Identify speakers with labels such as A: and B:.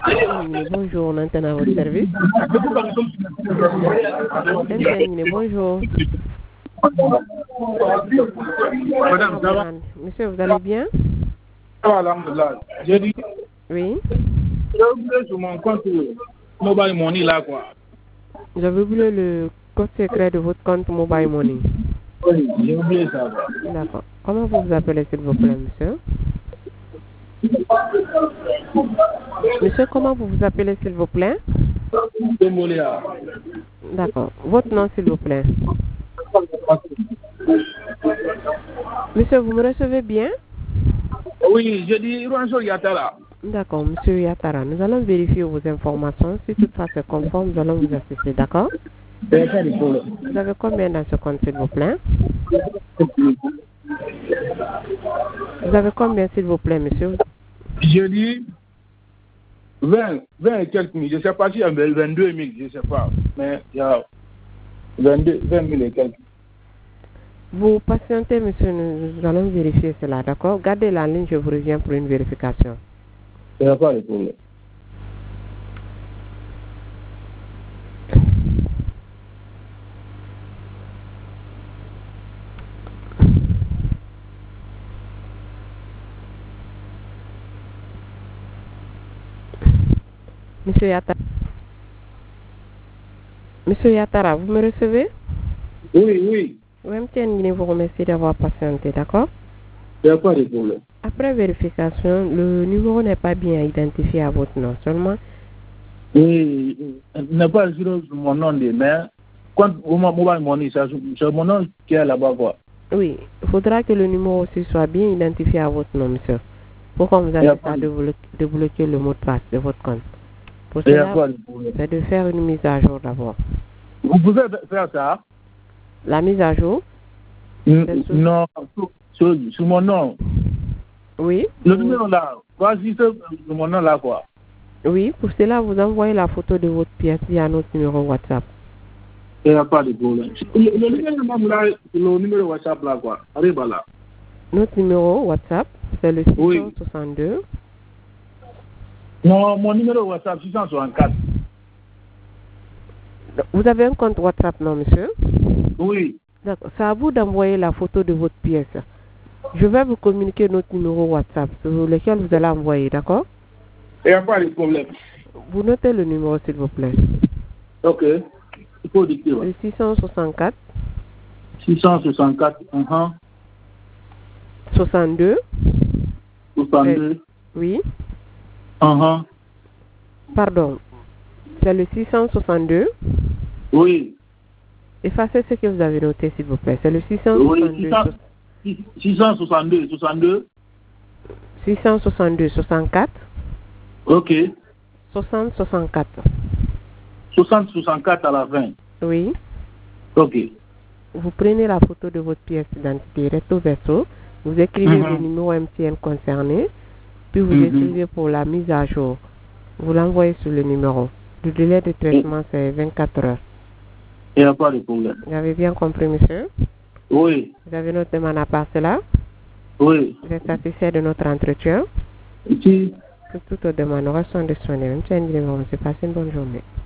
A: Bonjour, on entend à votre service. Bonjour.
B: Madame, ça va?
A: Monsieur, vous allez bien?
B: Ça va, alhamdoulilah. J'ai dit,
A: Oui.
B: j'ai oublié sur mon compte Mobile Money là, quoi.
A: Vous avez oublié le code secret de votre compte Mobile Money?
B: Oui, j'ai oublié ça.
A: D'accord. Comment vous vous appelez, s'il vous plaît, monsieur? Monsieur, comment vous vous appelez, s'il vous plaît?
B: Démoléa.
A: D'accord. Votre nom, s'il vous plaît? Monsieur, vous me recevez bien?
B: Oui, j'ai dit, Iranso Yatara.
A: D'accord, monsieur Yatara. Nous allons vérifier vos informations. Si toutefois c'est conforme, nous allons vous assister, d'accord? Vous avez combien dans ce compte, s'il vous plaît? Vous avez combien, s'il vous plaît, monsieur?
B: Je dis 20 et quelques mille. Je ne sais pas si il y a 22 000, je ne sais pas. Mais il y a 20 000 et quelques.
A: Vous patientez, monsieur, nous allons vérifier cela, d'accord? Gardez la ligne, je vous reviens pour une vérification.
B: Il n'y a pas de problème.
A: Monsieur Yatara, vous me recevez?
B: Oui.
A: MTN vous remercie d'avoir patienté, d'accord?
B: Il n'y a pas de problème.
A: Après vérification, le numéro n'est pas bien identifié à votre nom, seulement.
B: Oui, il n'est pas sur mon nom, mais quand Mobile Money, c'est mon nom qui est là-bas, quoi.
A: Oui, il faudra que le numéro aussi soit bien identifié à votre nom, monsieur. Pourquoi vous avez ça de bloquer le mot de passe de votre compte? Pour cela, c'est de faire une mise à jour d'abord.
B: Vous pouvez faire ça?
A: La mise à jour?
B: Non, sur mon nom.
A: Oui.
B: Le numéro là, voici mon nom là, quoi.
A: Oui, pour cela, vous envoyez la photo de votre pièce via notre numéro WhatsApp.
B: Il n'y a pas de problème. Le numéro WhatsApp là, quoi. Arrive là.
A: Notre numéro WhatsApp, c'est le 662.
B: Non, mon numéro WhatsApp, 664.
A: Vous avez un compte WhatsApp, non, monsieur?
B: Oui.
A: D'accord. C'est à vous d'envoyer la photo de votre pièce. Je vais vous communiquer notre numéro WhatsApp sur lequel vous allez envoyer, d'accord?
B: Il n'y a pas de problème.
A: Vous notez le numéro, s'il vous plaît.
B: Ok. Il faut dicter.
A: Le 664.
B: 664.
A: 62.
B: 62.
A: Oui. Pardon. C'est le 662.
B: Oui.
A: Effacez ce que vous avez noté, s'il vous plaît. C'est le 662.
B: Oui, 662.
A: 662, 64.
B: Ok.
A: 60, 64.
B: 60, 64 à la fin.
A: Oui.
B: Ok.
A: Vous prenez la photo de votre pièce d'identité recto verso. Vous écrivez le numéro MTN concerné. Puis vous écrivez pour la mise à jour. Vous l'envoyez sur le numéro. Le délai de traitement, c'est 24 heures.
B: Il n'y a pas de problème.
A: Vous avez bien compris, monsieur?
B: Oui.
A: Vous avez notre demande à part cela?
B: Oui.
A: Vous êtes satisfait de notre entretien?
B: Si.
A: Pour toute demande, nous restons disponibles. Passez une bonne journée.